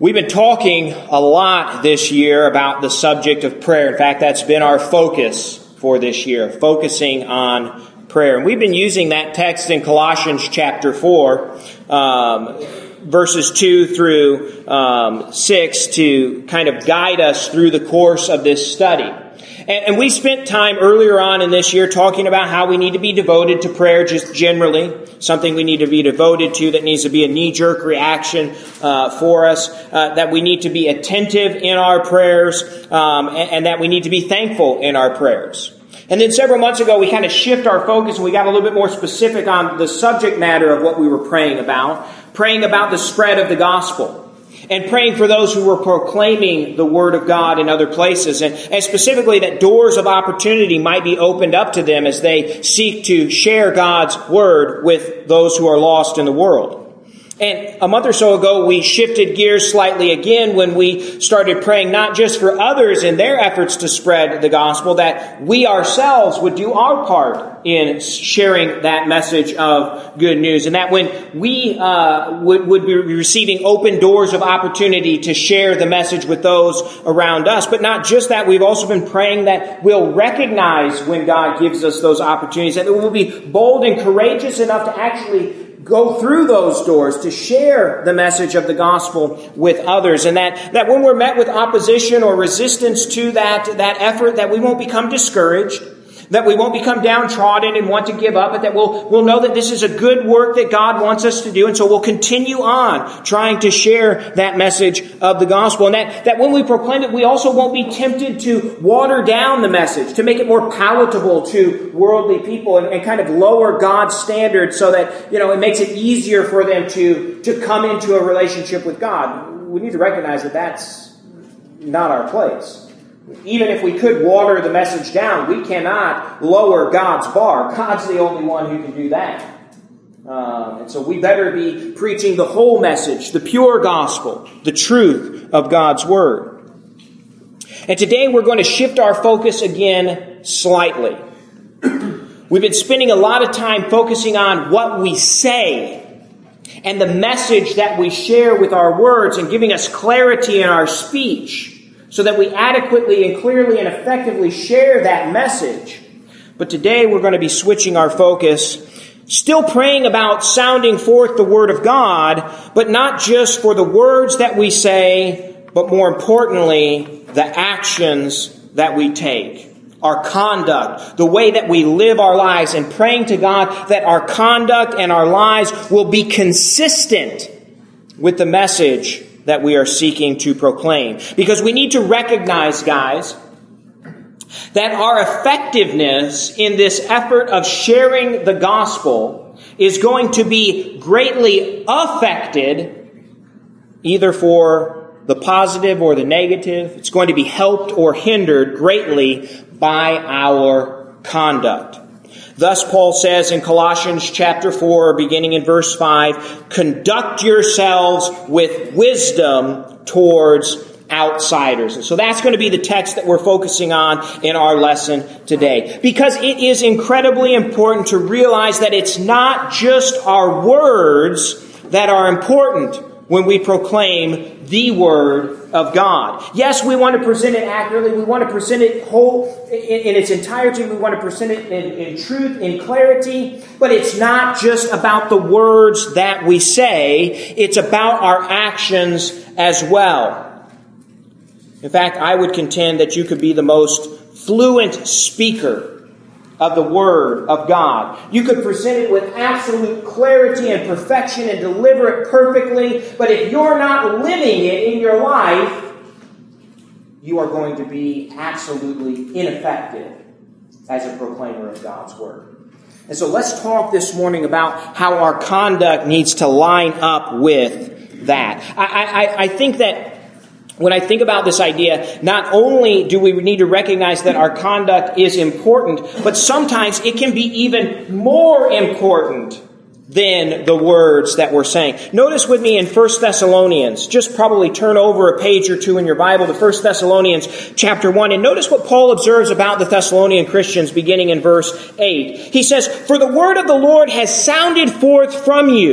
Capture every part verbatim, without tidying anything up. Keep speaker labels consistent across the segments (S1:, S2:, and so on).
S1: We've been talking a lot this year about the subject of prayer. In fact, that's been our focus for this year, focusing on prayer. And we've been using that text in Colossians chapter four, um, verses two through um, six to kind of guide us through the course of this study. And, and we spent time earlier on in this year talking about how we need to be devoted to prayer just generally, something we need to be devoted to that needs to be a knee-jerk reaction uh, for us, uh, that we need to be attentive in our prayers, um, and, and that we need to be thankful in our prayers. And then several months ago, we kind of shift our focus and we got a little bit more specific on the subject matter of what we were praying about, praying about the spread of the gospel. And praying for those who were proclaiming the Word of God in other places. And, and specifically that doors of opportunity might be opened up to them as they seek to share God's Word with those who are lost in the world. And a month or so ago, we shifted gears slightly again when we started praying not just for others in their efforts to spread the gospel, that we ourselves would do our part in sharing that message of good news. And that when we uh, would, would be receiving open doors of opportunity to share the message with those around us. But not just that, we've also been praying that we'll recognize when God gives us those opportunities, that we'll be bold and courageous enough to actually go through those doors to share the message of the gospel with others. And that, that when we're met with opposition or resistance to that, that effort, that we won't become discouraged, that we won't become downtrodden and want to give up, but that we'll, we'll know that this is a good work that God wants us to do. And so we'll continue on trying to share that message of the gospel. And that, that when we proclaim it, we also won't be tempted to water down the message, to make it more palatable to worldly people and, and kind of lower God's standards so that, you know, it makes it easier for them to, to come into a relationship with God. We need to recognize that that's not our place. Even if we could water the message down, we cannot lower God's bar. God's the only one who can do that. Um, and so we better be preaching the whole message, the pure gospel, the truth of God's Word. And today we're going to shift our focus again slightly. We've been spending a lot of time focusing on what we say and the message that we share with our words and giving us clarity in our speech, so that we adequately and clearly and effectively share that message. But today we're going to be switching our focus, still praying about sounding forth the Word of God, but not just for the words that we say, but more importantly, the actions that we take. Our conduct, the way that we live our lives, and praying to God that our conduct and our lives will be consistent with the message that we are seeking to proclaim. Because we need to recognize, guys, that our effectiveness in this effort of sharing the gospel is going to be greatly affected, either for the positive or the negative. It's going to be helped or hindered greatly by our conduct. Thus, Paul says in Colossians chapter four, beginning in verse five, conduct yourselves with wisdom towards outsiders. And so that's going to be the text that we're focusing on in our lesson today. Because it is incredibly important to realize that it's not just our words that are important when we proclaim the Word of God. Yes, we want to present it accurately. We want to present it whole in, in its entirety. We want to present it in, in truth, in clarity. But it's not just about the words that we say. It's about our actions as well. In fact, I would contend that you could be the most fluent speaker of the Word of God. You could present it with absolute clarity and perfection and deliver it perfectly, but if you're not living it in your life, you are going to be absolutely ineffective as a proclaimer of God's Word. And so let's talk this morning about how our conduct needs to line up with that. I, I, I think that when I think about this idea, not only do we need to recognize that our conduct is important, but sometimes it can be even more important than the words that we're saying. Notice with me in First Thessalonians, just probably turn over a page or two in your Bible to First Thessalonians chapter one, and notice what Paul observes about the Thessalonian Christians beginning in verse eight. He says, "For the word of the Lord has sounded forth from you,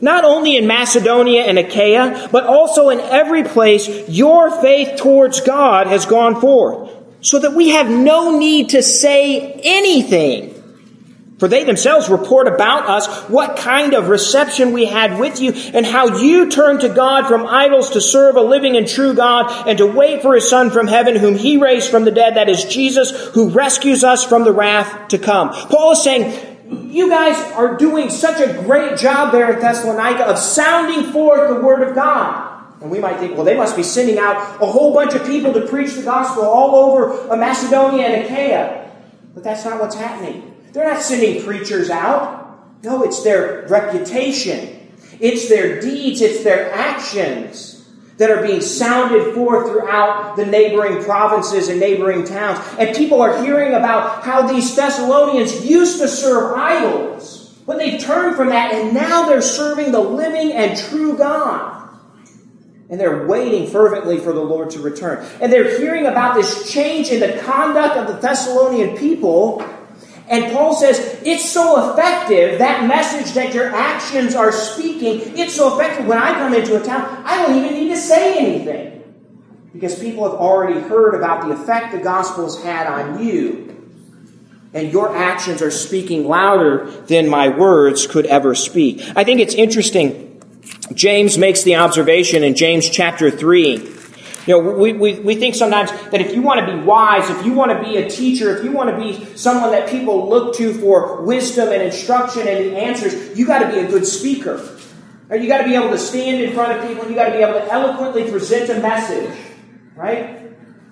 S1: not only in Macedonia and Achaia, but also in every place your faith towards God has gone forth, so that we have no need to say anything. For they themselves report about us what kind of reception we had with you, and how you turned to God from idols to serve a living and true God, and to wait for His Son from heaven, whom He raised from the dead, that is Jesus, who rescues us from the wrath to come. Paul is saying, you guys are doing such a great job there in Thessalonica of sounding forth the Word of God. And we might think, well, they must be sending out a whole bunch of people to preach the gospel all over Macedonia and Achaia. But that's not what's happening. They're not sending preachers out. No, it's their reputation. It's their deeds. It's their actions that are being sounded forth throughout the neighboring provinces and neighboring towns. And people are hearing about how these Thessalonians used to serve idols, but they've turned from that, and now they're serving the living and true God. And they're waiting fervently for the Lord to return. And they're hearing about this change in the conduct of the Thessalonian people. And Paul says, it's so effective, that message that your actions are speaking, it's so effective when I come into a town, I don't even need to say anything. Because people have already heard about the effect the gospel's had on you. And your actions are speaking louder than my words could ever speak. I think it's interesting. James makes the observation in James chapter three. You know, we, we, we think sometimes that if you want to be wise, if you want to be a teacher, if you want to be someone that people look to for wisdom and instruction and the answers, you got to be a good speaker. Or you got to be able to stand in front of people. You got to be able to eloquently present a message. Right?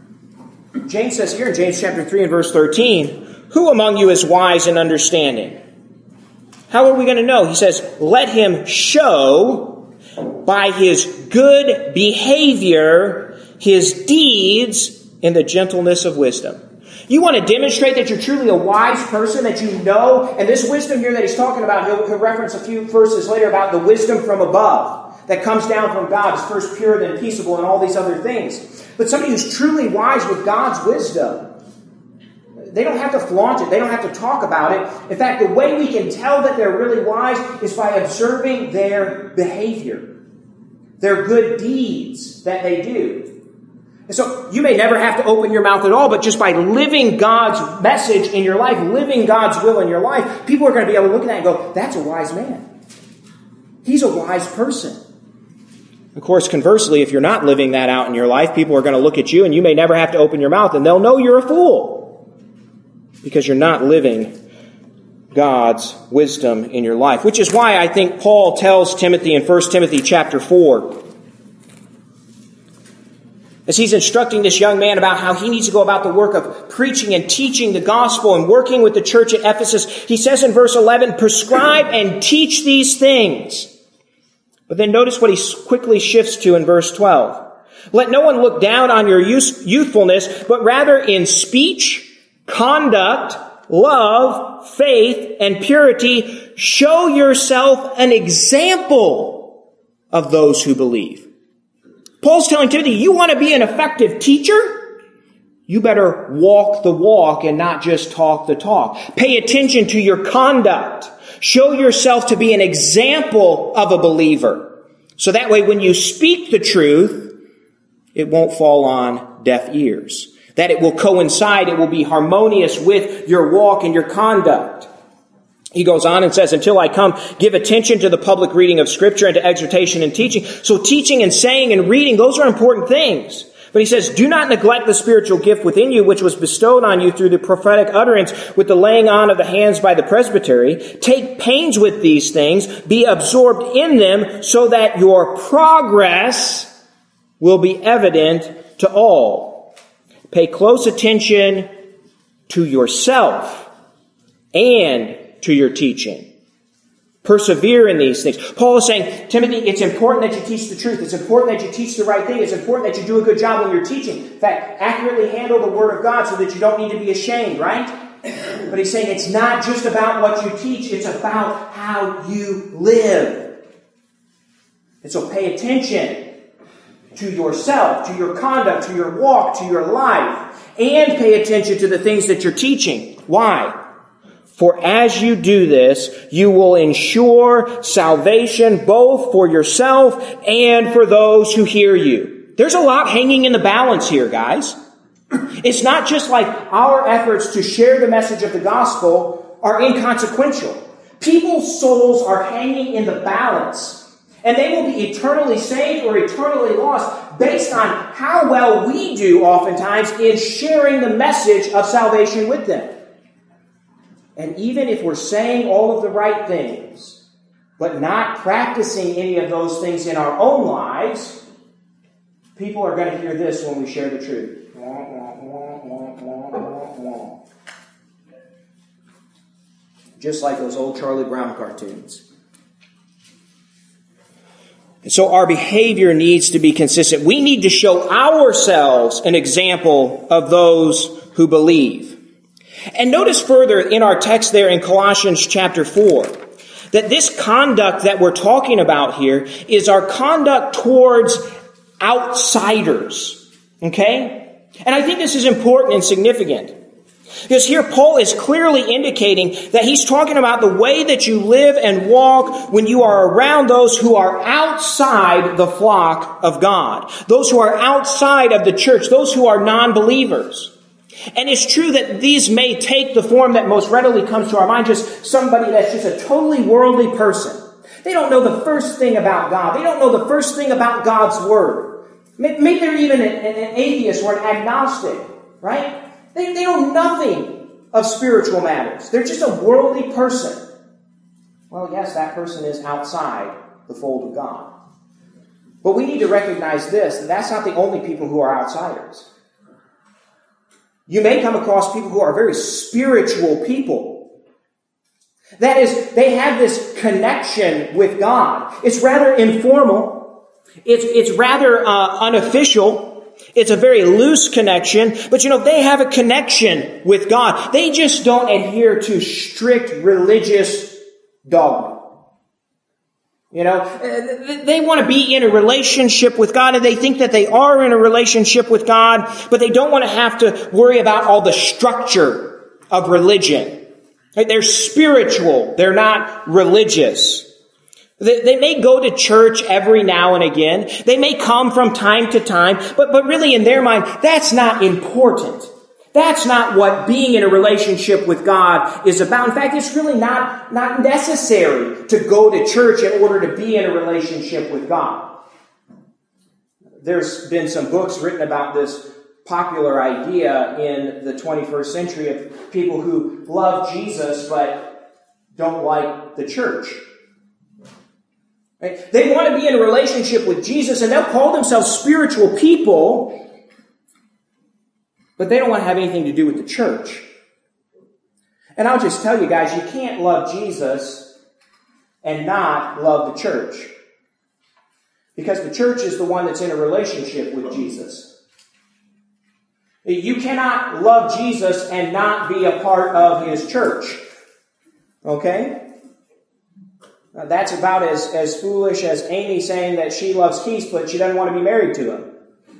S1: James says here in James chapter three and verse thirteen, who among you is wise and understanding? How are we going to know? He says, let him show by his good behavior his deeds in the gentleness of wisdom. You want to demonstrate that you're truly a wise person, that you know, and this wisdom here that he's talking about, he'll, he'll reference a few verses later about the wisdom from above that comes down from God, is first pure, then peaceable, and all these other things. But somebody who's truly wise with God's wisdom, they don't have to flaunt it. They don't have to talk about it. In fact, the way we can tell that they're really wise is by observing their behavior, their good deeds that they do. And so you may never have to open your mouth at all, but just by living God's message in your life, living God's will in your life, people are going to be able to look at that and go, that's a wise man. He's a wise person. Of course, conversely, if you're not living that out in your life, people are going to look at you and you may never have to open your mouth and they'll know you're a fool because you're not living God's wisdom in your life. Which is why I think Paul tells Timothy in First Timothy chapter four, as he's instructing this young man about how he needs to go about the work of preaching and teaching the gospel and working with the church at Ephesus, he says in verse eleven, prescribe and teach these things. But then notice what he quickly shifts to in verse twelve. Let no one look down on your youthfulness, but rather in speech, conduct, love, faith, and purity, show yourself an example of those who believe. Paul's telling Timothy, you want to be an effective teacher? You better walk the walk and not just talk the talk. Pay attention to your conduct. Show yourself to be an example of a believer. So that way when you speak the truth, it won't fall on deaf ears. That it will coincide, it will be harmonious with your walk and your conduct. He goes on and says, until I come, give attention to the public reading of Scripture and to exhortation and teaching. So teaching and saying and reading, those are important things. But he says, do not neglect the spiritual gift within you, which was bestowed on you through the prophetic utterance with the laying on of the hands by the presbytery. Take pains with these things, be absorbed in them, so that your progress will be evident to all. Pay close attention to yourself and to your teaching. Persevere in these things. Paul is saying, Timothy, it's important that you teach the truth. It's important that you teach the right thing. It's important that you do a good job when you're teaching. In fact, accurately handle the Word of God so that you don't need to be ashamed, right? But he's saying it's not just about what you teach. It's about how you live. And so pay attention to yourself, to your conduct, to your walk, to your life, and pay attention to the things that you're teaching. Why? For as you do this, you will ensure salvation both for yourself and for those who hear you. There's a lot hanging in the balance here, guys. It's not just like our efforts to share the message of the gospel are inconsequential. People's souls are hanging in the balance, and they will be eternally saved or eternally lost based on how well we do oftentimes in sharing the message of salvation with them. And even if we're saying all of the right things, but not practicing any of those things in our own lives, people are going to hear this when we share the truth. Just like those old Charlie Brown cartoons. So our behavior needs to be consistent. We need to show ourselves an example of those who believe. And notice further in our text there in Colossians chapter four, that this conduct that we're talking about here is our conduct towards outsiders. Okay? And I think this is important and significant. Because here Paul is clearly indicating that he's talking about the way that you live and walk when you are around those who are outside the flock of God. Those who are outside of the church. Those who are non-believers. And it's true that these may take the form that most readily comes to our mind, just somebody that's just a totally worldly person. They don't know the first thing about God. They don't know the first thing about God's Word. Maybe they're even an, an atheist or an agnostic, right? They, they know nothing of spiritual matters. They're just a worldly person. Well, yes, that person is outside the fold of God. But we need to recognize this, that that's not the only people who are outsiders. You may come across people who are very spiritual people. That is, they have this connection with God. It's rather informal. It's, it's rather uh, unofficial. It's a very loose connection. But you know, they have a connection with God. They just don't adhere to strict religious dogma. You know, they want to be in a relationship with God, and they think that they are in a relationship with God, but they don't want to have to worry about all the structure of religion. They're spiritual. They're not religious. They may go to church every now and again. They may come from time to time, but, but really in their mind, that's not important. That's not what being in a relationship with God is about. In fact, it's really not, not necessary to go to church in order to be in a relationship with God. There's been some books written about this popular idea in the twenty-first century of people who love Jesus but don't like the church. Right? They want to be in a relationship with Jesus, and they'll call themselves spiritual people, but they don't want to have anything to do with the church. And I'll just tell you guys, you can't love Jesus and not love the church. Because the church is the one that's in a relationship with Jesus. You cannot love Jesus and not be a part of His church. Okay? Now, that's about as, as foolish as Amy saying that she loves Keith, but she doesn't want to be married to him.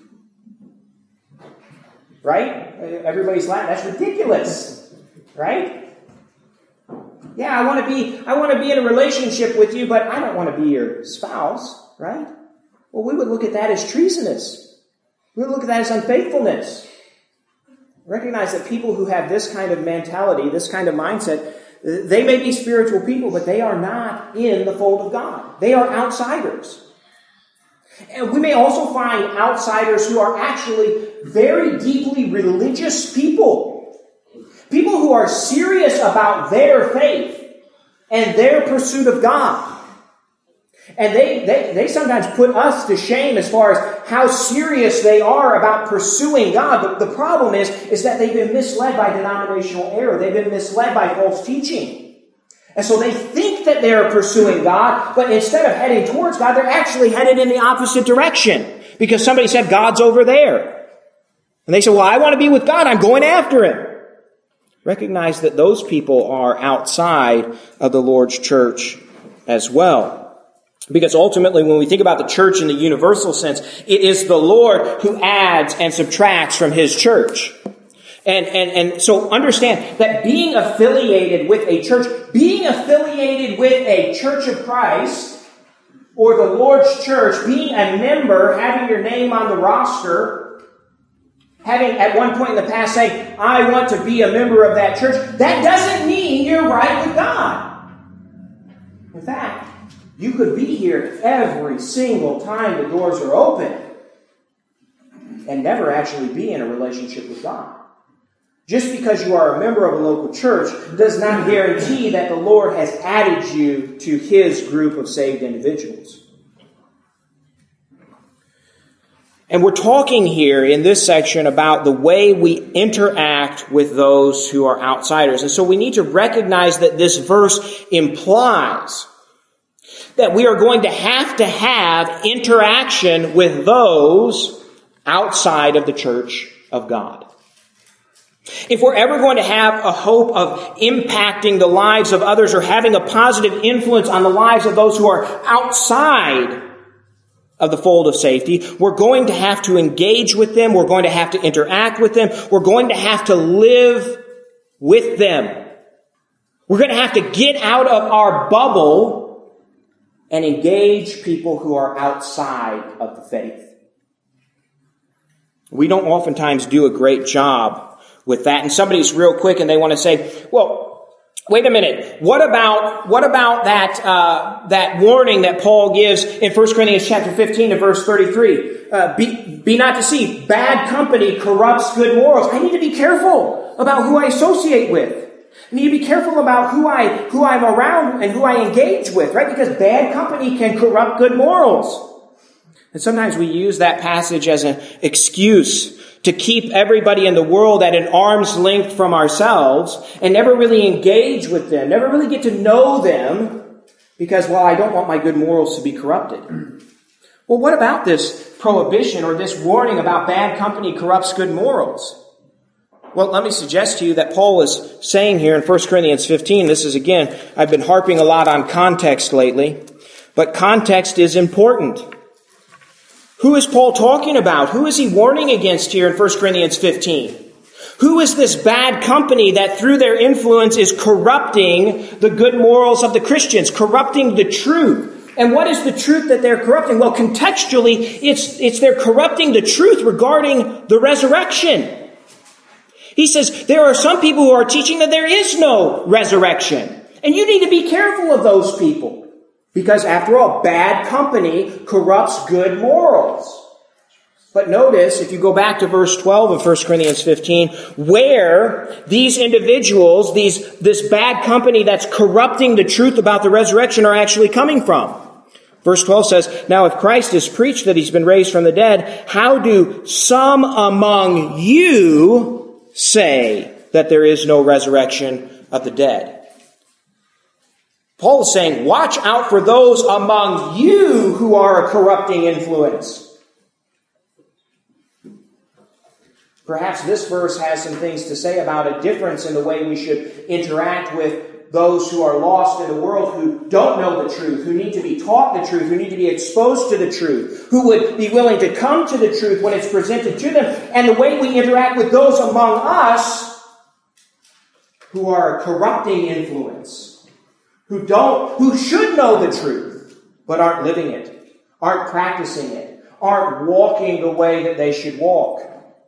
S1: Right? Everybody's laughing. That's ridiculous. Right? Yeah, I want to be I want to be in a relationship with you, but I don't want to be your spouse, right? Well, we would look at that as treasonous. We would look at that as unfaithfulness. Recognize that people who have this kind of mentality, this kind of mindset, they may be spiritual people, but they are not in the fold of God. They are outsiders. And we may also find outsiders who are actually very deeply religious people. People who are serious about their faith and their pursuit of God. And they, they, they sometimes put us to shame as far as how serious they are about pursuing God. But the problem is, is that they've been misled by denominational error. They've been misled by false teaching. And so they think that they're pursuing God, but instead of heading towards God, they're actually headed in the opposite direction. Because somebody said God's over there. And they say, well, I want to be with God. I'm going after Him. Recognize that those people are outside of the Lord's church as well. Because ultimately, when we think about the church in the universal sense, it is the Lord who adds and subtracts from His church. And, and, and so understand that being affiliated with a church, being affiliated with a Church of Christ or the Lord's church, being a member, having your name on the roster, having at one point in the past saying, I want to be a member of that church, that doesn't mean you're right with God. In fact, you could be here every single time the doors are open and never actually be in a relationship with God. Just because you are a member of a local church does not guarantee that the Lord has added you to His group of saved individuals. And we're talking here in this section about the way we interact with those who are outsiders. And so we need to recognize that this verse implies that we are going to have to have interaction with those outside of the church of God. If we're ever going to have a hope of impacting the lives of others or having a positive influence on the lives of those who are outside of the fold of safety, we're going to have to engage with them. We're going to have to interact with them. We're going to have to live with them. We're going to have to get out of our bubble and engage people who are outside of the faith. We don't oftentimes do a great job with that. And somebody's real quick and they want to say, well, wait a minute. What about, what about that, uh, that warning that Paul gives in First Corinthians chapter fifteen and verse thirty-three? Uh, be, be not deceived. Bad company corrupts good morals. I need to be careful about who I associate with. I need to be careful about who I, who I'm around and who I engage with, right? Because bad company can corrupt good morals. And sometimes we use that passage as an excuse to keep everybody in the world at an arm's length from ourselves and never really engage with them, never really get to know them because, well, I don't want my good morals to be corrupted. Well, what about this prohibition or this warning about bad company corrupts good morals? Well, let me suggest to you that Paul is saying here in First Corinthians fifteen, this is again, I've been harping a lot on context lately, but context is important. Who is Paul talking about? Who is he warning against here in First Corinthians fifteen? Who is this bad company that through their influence is corrupting the good morals of the Christians, corrupting the truth? And what is the truth that they're corrupting? Well, contextually, it's, it's they're corrupting the truth regarding the resurrection. He says there are some people who are teaching that there is no resurrection. And you need to be careful of those people. Because after all, bad company corrupts good morals. But notice, if you go back to verse twelve of First Corinthians fifteen, where these individuals, these, this bad company that's corrupting the truth about the resurrection are actually coming from. Verse twelve says, now if Christ is preached that He's been raised from the dead, how do some among you say that there is no resurrection of the dead? Paul is saying, watch out for those among you who are a corrupting influence. Perhaps this verse has some things to say about a difference in the way we should interact with those who are lost in the world, who don't know the truth, who need to be taught the truth, who need to be exposed to the truth, who would be willing to come to the truth when it's presented to them, and the way we interact with those among us who are a corrupting influence. Who don't, who should know the truth, but aren't living it, aren't practicing it, aren't walking the way that they should walk.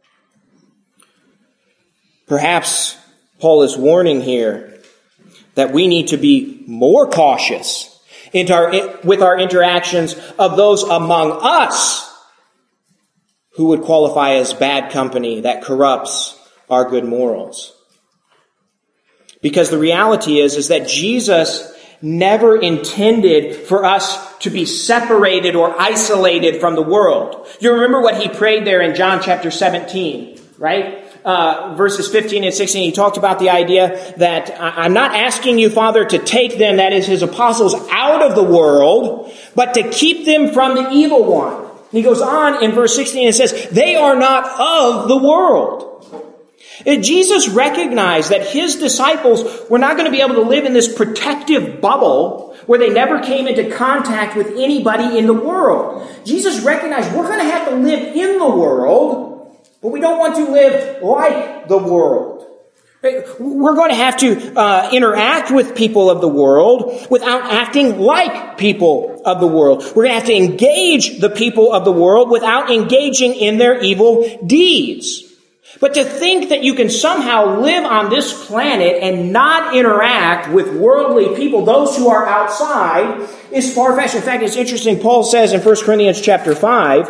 S1: Perhaps Paul is warning here that we need to be more cautious in our, with our interactions of those among us who would qualify as bad company that corrupts our good morals. Because the reality is, is that Jesus never intended for us to be separated or isolated from the world. You remember what He prayed there in John chapter seventeen, right? Uh, verses fifteen and sixteen, He talked about the idea that I'm not asking you, Father, to take them, that is His apostles, out of the world, but to keep them from the evil one. And He goes on in verse sixteen and says, they are not of the world. Jesus recognized that His disciples were not going to be able to live in this protective bubble where they never came into contact with anybody in the world. Jesus recognized we're going to have to live in the world, But we don't want to live like the world. We're going to have to uh, interact with people of the world without acting like people of the world. We're going to have to engage the people of the world without engaging in their evil deeds. But to think that you can somehow live on this planet and not interact with worldly people, those who are outside, is far-fetched. In fact, it's interesting. Paul says in First Corinthians chapter five,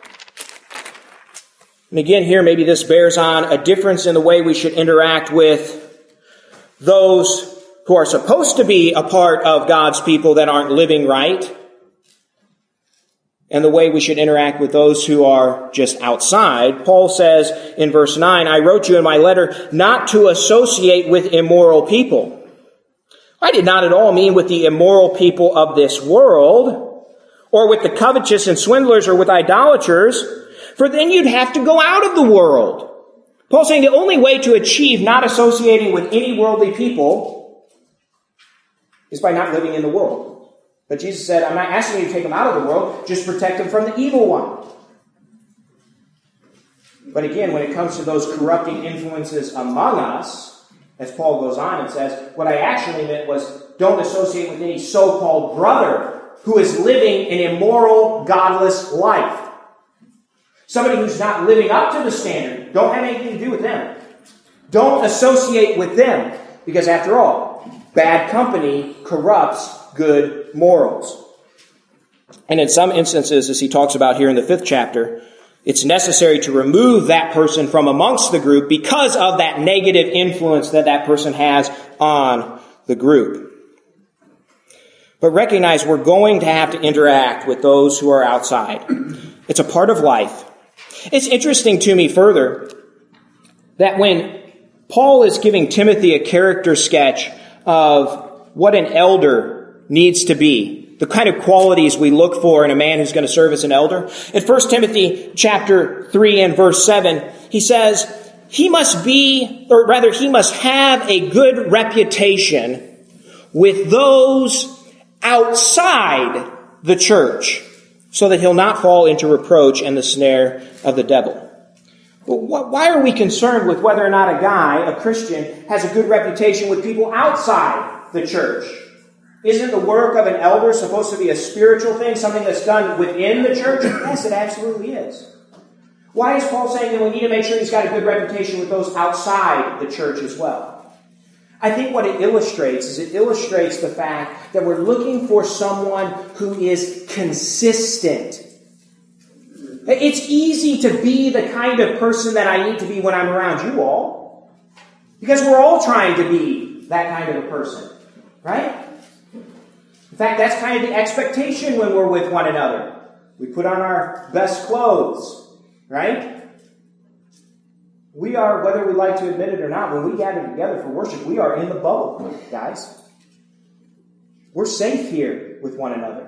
S1: and again here maybe this bears on a difference in the way we should interact with those who are supposed to be a part of God's people that aren't living right, and the way we should interact with those who are just outside. Paul says in verse nine, I wrote you in my letter not to associate with immoral people. I did not at all mean with the immoral people of this world, or with the covetous and swindlers, or with idolaters, for then you'd have to go out of the world. Paul's saying the only way to achieve not associating with any worldly people is by not living in the world. But Jesus said, I'm not asking you to take them out of the world, just protect them from the evil one. But again, when it comes to those corrupting influences among us, as Paul goes on and says, what I actually meant was don't associate with any so-called brother who is living an immoral, godless life. Somebody who's not living up to the standard. Don't have anything to do with them. Don't associate with them, because after all, bad company corrupts good morals. And in some instances, as he talks about here in the fifth chapter, it's necessary to remove that person from amongst the group because of that negative influence that that person has on the group. But recognize we're going to have to interact with those who are outside. It's a part of life. It's interesting to me further that when Paul is giving Timothy a character sketch of what an elder needs to be, the kind of qualities we look for in a man who's going to serve as an elder. In First Timothy chapter three and verse seven, he says, he must be, or rather he must have a good reputation with those outside the church, so that he'll not fall into reproach and the snare of the devil. Well, why are we concerned with whether or not a guy, a Christian, has a good reputation with people outside the church? Isn't the work of an elder supposed to be a spiritual thing, something that's done within the church? Yes, it absolutely is. Why is Paul saying that we need to make sure he's got a good reputation with those outside the church as well? I think what it illustrates is it illustrates the fact that we're looking for someone who is consistent. It's easy to be the kind of person that I need to be when I'm around you all, because we're all trying to be that kind of a person, right? In fact, that's kind of the expectation when we're with one another. We put on our best clothes, right? We are, whether we like to admit it or not, when we gather together for worship, we are in the bubble, guys. We're safe here with one another.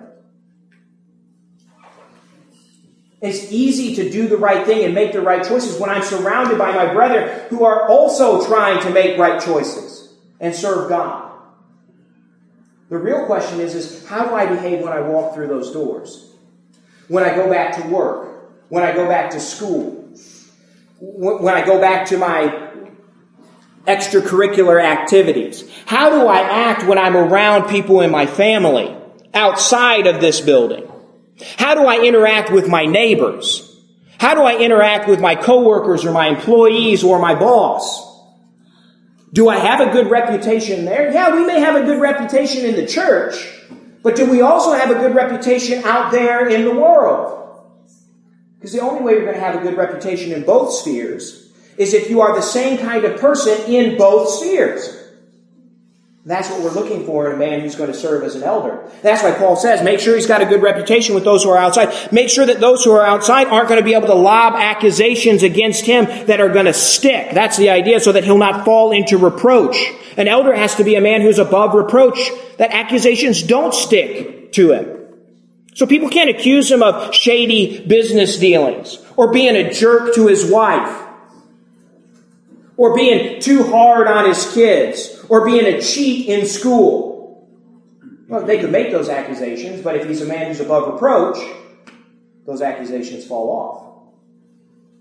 S1: It's easy to do the right thing and make the right choices when I'm surrounded by my brethren who are also trying to make right choices and serve God. The real question is, is how do I behave when I walk through those doors? When I go back to work? When I go back to school? When I go back to my extracurricular activities? How do I act when I'm around people in my family outside of this building? How do I interact with my neighbors? How do I interact with my coworkers or my employees or my boss? Do I have a good reputation there? Yeah, we may have a good reputation in the church, but do we also have a good reputation out there in the world? Because the only way you're going to have a good reputation in both spheres is if you are the same kind of person in both spheres. And that's what we're looking for in a man who's going to serve as an elder. That's why Paul says, make sure he's got a good reputation with those who are outside. Make sure that those who are outside aren't going to be able to lob accusations against him that are going to stick. That's the idea, so that he'll not fall into reproach. An elder has to be a man who's above reproach, that accusations don't stick to him. So people can't accuse him of shady business dealings, or being a jerk to his wife, or being too hard on his kids, or being a cheat in school. Well, they could make those accusations, but if he's a man who's above reproach, those accusations fall off.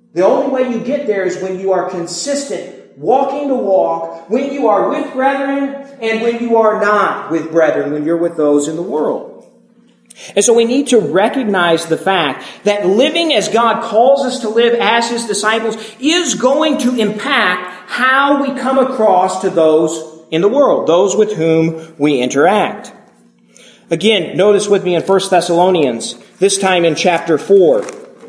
S1: The only way you get there is when you are consistent, walking the walk, when you are with brethren and when you are not with brethren, when you're with those in the world. And so we need to recognize the fact that living as God calls us to live as His disciples is going to impact how we come across to those in the world, those with whom we interact. Again, notice with me in First Thessalonians, this time in chapter four.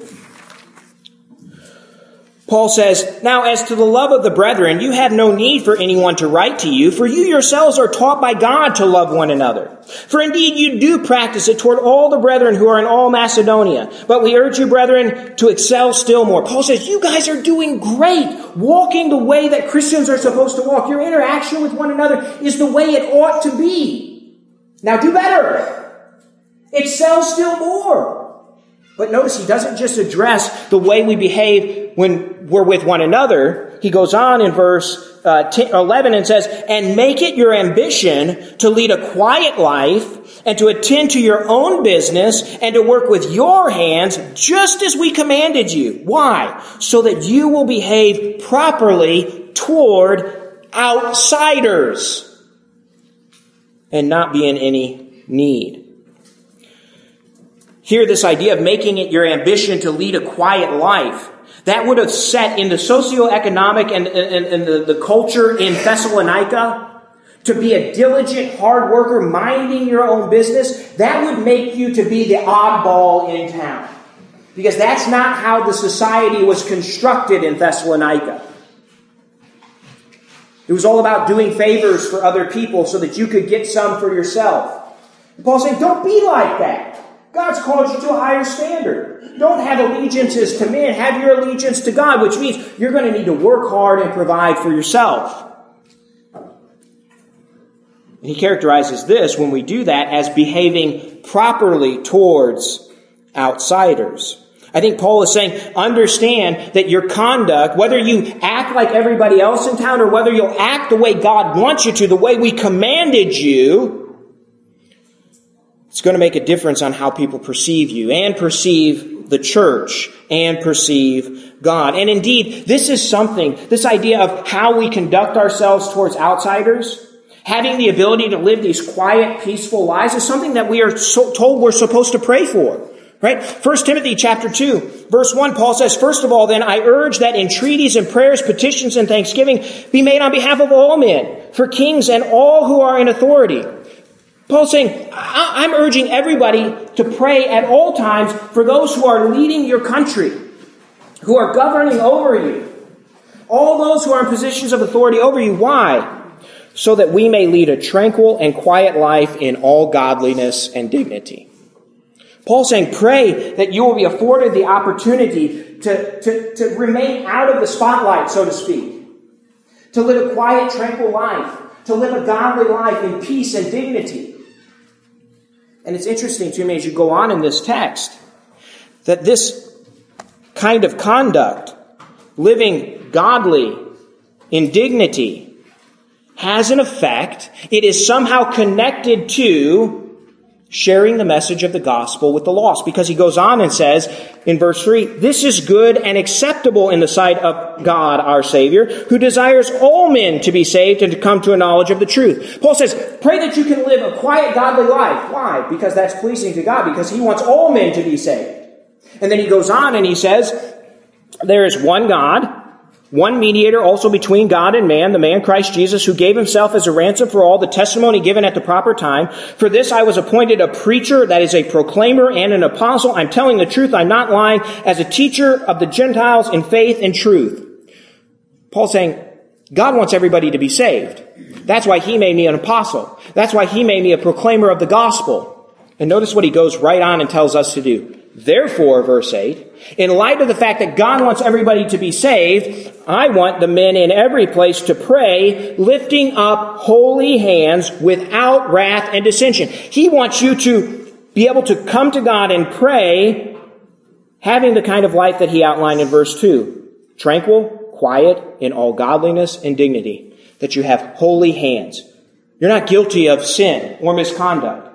S1: Paul says, "Now as to the love of the brethren, you have no need for anyone to write to you, for you yourselves are taught by God to love one another. For indeed you do practice it toward all the brethren who are in all Macedonia. But we urge you, brethren, to excel still more." Paul says, you guys are doing great, walking the way that Christians are supposed to walk. Your interaction with one another is the way it ought to be. Now do better. Excel still more. But notice he doesn't just address the way we behave when we're with one another. He goes on in verse uh, eleven and says, "And make it your ambition to lead a quiet life and to attend to your own business and to work with your hands just as we commanded you." Why? So that you will behave properly toward outsiders and not be in any need. Here, this idea of making it your ambition to lead a quiet life, that would have set in the socioeconomic and, and, and the, the culture in Thessalonica to be a diligent, hard worker, minding your own business. That would make you to be the oddball in town. Because that's not how the society was constructed in Thessalonica. It was all about doing favors for other people so that you could get some for yourself. And Paul's saying, don't be like that. God's called you to a higher standard. Don't have allegiances to men. Have your allegiance to God, which means you're going to need to work hard and provide for yourself. And he characterizes this, when we do that, as behaving properly towards outsiders. I think Paul is saying, understand that your conduct, whether you act like everybody else in town or whether you'll act the way God wants you to, the way we commanded you, it's going to make a difference on how people perceive you and perceive the church and perceive God. And indeed, this is something, this idea of how we conduct ourselves towards outsiders, having the ability to live these quiet, peaceful lives, is something that we are so told we're supposed to pray for. Right? First Timothy chapter two, verse one, Paul says, "First of all, then, I urge that entreaties and prayers, petitions and thanksgiving be made on behalf of all men, for kings and all who are in authority." Paul's saying, I'm urging everybody to pray at all times for those who are leading your country, who are governing over you, all those who are in positions of authority over you. Why? So that we may lead a tranquil and quiet life in all godliness and dignity. Paul's saying, pray that you will be afforded the opportunity to, to, to remain out of the spotlight, so to speak, to live a quiet, tranquil life, to live a godly life in peace and dignity. And it's interesting to me as you go on in this text that this kind of conduct, living godly in dignity, has an effect. It is somehow connected to sharing the message of the gospel with the lost. Because he goes on and says in verse three, "This is good and acceptable in the sight of God our Savior, who desires all men to be saved and to come to a knowledge of the truth." Paul says, pray that you can live a quiet, godly life. Why? Because that's pleasing to God, because he wants all men to be saved. And then he goes on and he says, there is one God, one mediator also between God and man, the man Christ Jesus, who gave himself as a ransom for all, the testimony given at the proper time. For this I was appointed a preacher, that is a proclaimer and an apostle. I'm telling the truth, I'm not lying, as a teacher of the Gentiles in faith and truth. Paul's saying, God wants everybody to be saved. That's why he made me an apostle. That's why he made me a proclaimer of the gospel. And notice what he goes right on and tells us to do. Therefore, verse eight, in light of the fact that God wants everybody to be saved, I want the men in every place to pray, lifting up holy hands without wrath and dissension. He wants you to be able to come to God and pray, having the kind of life that he outlined in verse two. Tranquil, quiet, in all godliness and dignity. That you have holy hands. You're not guilty of sin or misconduct.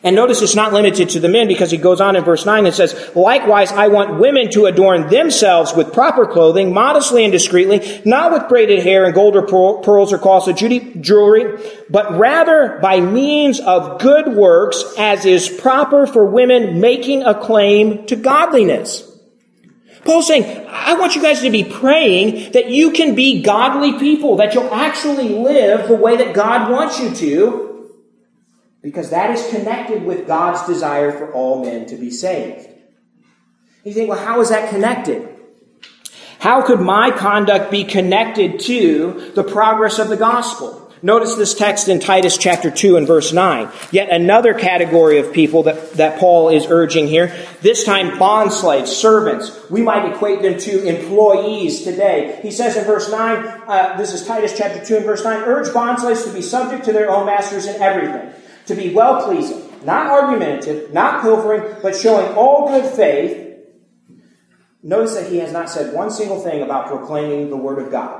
S1: And notice it's not limited to the men, because he goes on in verse nine and says, likewise, I want women to adorn themselves with proper clothing, modestly and discreetly, not with braided hair and gold or pearls or costly jewelry, but rather by means of good works, as is proper for women making a claim to godliness. Paul's saying, I want you guys to be praying that you can be godly people, that you'll actually live the way that God wants you to, because that is connected with God's desire for all men to be saved. You think, well, how is that connected? How could my conduct be connected to the progress of the gospel? Notice this text in Titus chapter two and verse nine. Yet another category of people that, that Paul is urging here. This time bond slaves, servants. We might equate them to employees today. He says in verse nine, uh, this is Titus chapter two and verse nine, urge bond slaves to be subject to their own masters in everything, to be well-pleasing, not argumentative, not pilfering, but showing all good faith. Notice that he has not said one single thing about proclaiming the word of God.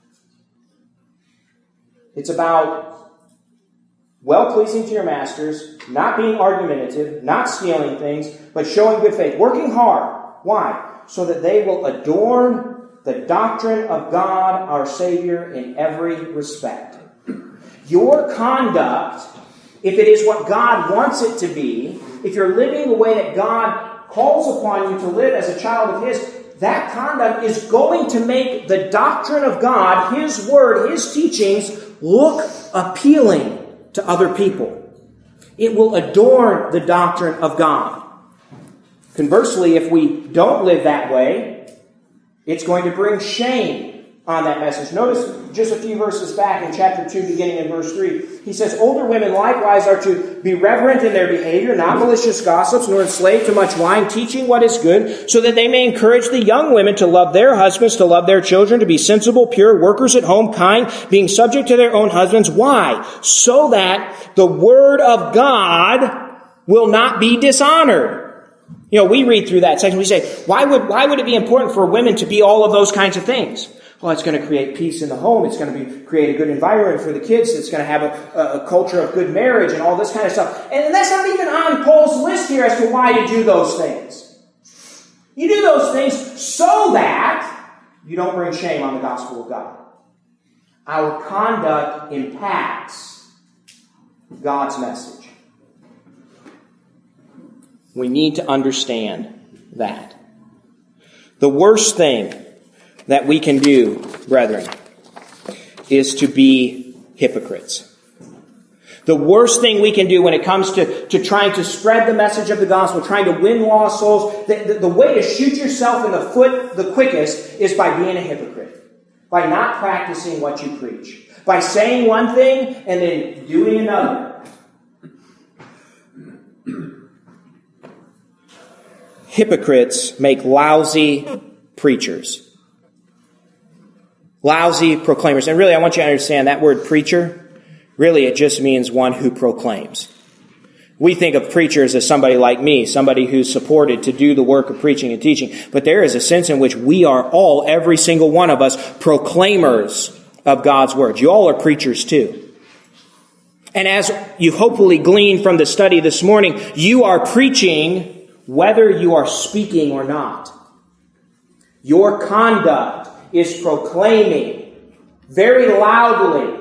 S1: It's about well-pleasing to your masters, not being argumentative, not stealing things, but showing good faith, working hard. Why? So that they will adorn the doctrine of God, our Savior, in every respect. Your conduct, if it is what God wants it to be, if you're living the way that God calls upon you to live as a child of His, that conduct is going to make the doctrine of God, His Word, His teachings, look appealing to other people. It will adorn the doctrine of God. Conversely, if we don't live that way, it's going to bring shame on that message. Notice just a few verses back in chapter two, beginning in verse three. He says, older women likewise are to be reverent in their behavior, not malicious gossips, nor enslaved to much wine, teaching what is good, so that they may encourage the young women to love their husbands, to love their children, to be sensible, pure, workers at home, kind, being subject to their own husbands. Why? So that the word of God will not be dishonored. You know, we read through that section, we say, why would, why would it be important for women to be all of those kinds of things? Well, it's going to create peace in the home. It's going to be create a good environment for the kids. It's going to have a, a culture of good marriage and all this kind of stuff. And that's not even on Paul's list here as to why to do those things. You do those things so that you don't bring shame on the gospel of God. Our conduct impacts God's message. We need to understand that. The worst thing that we can do, brethren, is to be hypocrites. The worst thing we can do when it comes to, to trying to spread the message of the gospel, trying to win lost souls, the, the, the way to shoot yourself in the foot the quickest is by being a hypocrite. By not practicing what you preach. By saying one thing and then doing another. Hypocrites make lousy preachers. Lousy proclaimers. And really, I want you to understand that word preacher, really it just means one who proclaims. We think of preachers as somebody like me, somebody who's supported to do the work of preaching and teaching. But there is a sense in which we are all, every single one of us, proclaimers of God's word. You all are preachers too. And as you hopefully gleaned from the study this morning, you are preaching whether you are speaking or not. Your conduct is proclaiming very loudly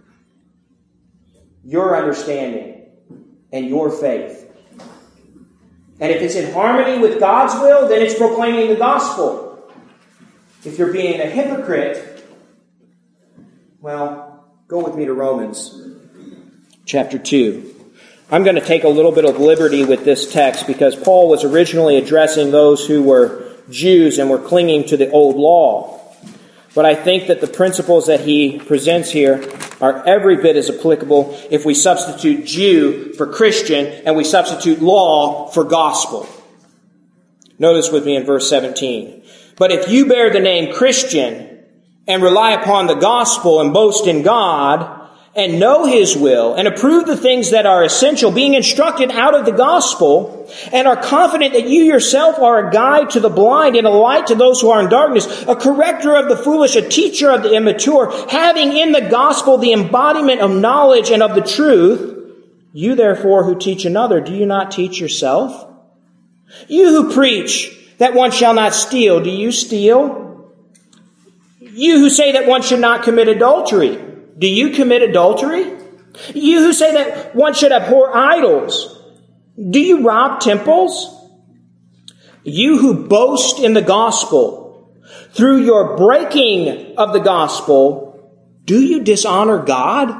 S1: your understanding and your faith. And if it's in harmony with God's will, then it's proclaiming the gospel. If you're being a hypocrite, well, go with me to Romans chapter two. I'm going to take a little bit of liberty with this text because Paul was originally addressing those who were Jews and were clinging to the old law. But I think that the principles that he presents here are every bit as applicable if we substitute Jew for Christian and we substitute law for gospel. Notice with me in verse seventeen. But if you bear the name Christian and rely upon the gospel and boast in God and know His will and approve the things that are essential, being instructed out of the gospel, and are confident that you yourself are a guide to the blind and a light to those who are in darkness, a corrector of the foolish, a teacher of the immature, having in the gospel the embodiment of knowledge and of the truth, You therefore who teach another, do you not teach yourself? You who preach that one shall not steal, do you steal? You who say that one should not commit adultery, do you commit adultery? You who say that one should abhor idols, do you rob temples? You who boast in the gospel, through your breaking of the gospel, do you dishonor God?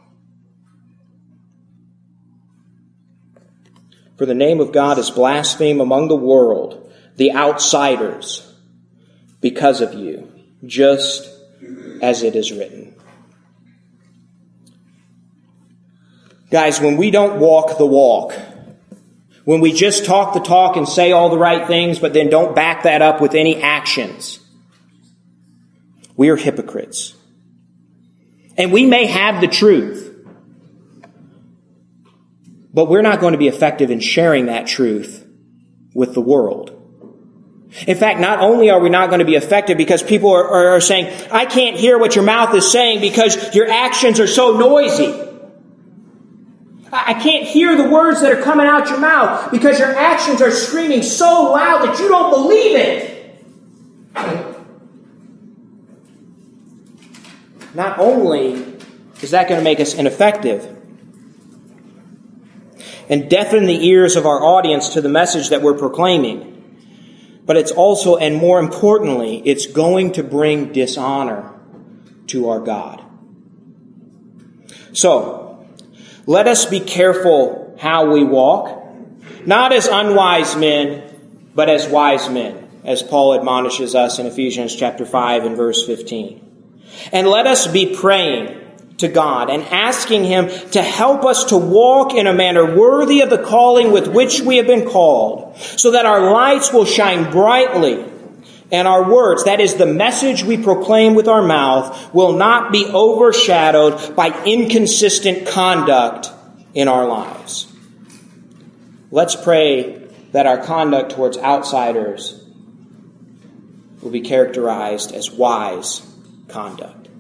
S1: For the name of God is blasphemed among the world, the outsiders, because of you, just as it is written. Guys, when we don't walk the walk, when we just talk the talk and say all the right things, but then don't back that up with any actions, we are hypocrites. And we may have the truth, but we're not going to be effective in sharing that truth with the world. In fact, not only are we not going to be effective because people are, are saying, I can't hear what your mouth is saying because your actions are so noisy. I can't hear the words that are coming out your mouth because your actions are screaming so loud that you don't believe it. Not only is that going to make us ineffective and deafen the ears of our audience to the message that we're proclaiming, but it's also, and more importantly, it's going to bring dishonor to our God. So, let us be careful how we walk, not as unwise men, but as wise men, as Paul admonishes us in Ephesians chapter five and verse fifteen. And let us be praying to God and asking Him to help us to walk in a manner worthy of the calling with which we have been called, so that our lights will shine brightly and our words, that is the message we proclaim with our mouth, will not be overshadowed by inconsistent conduct in our lives. Let's pray that our conduct towards outsiders will be characterized as wise conduct.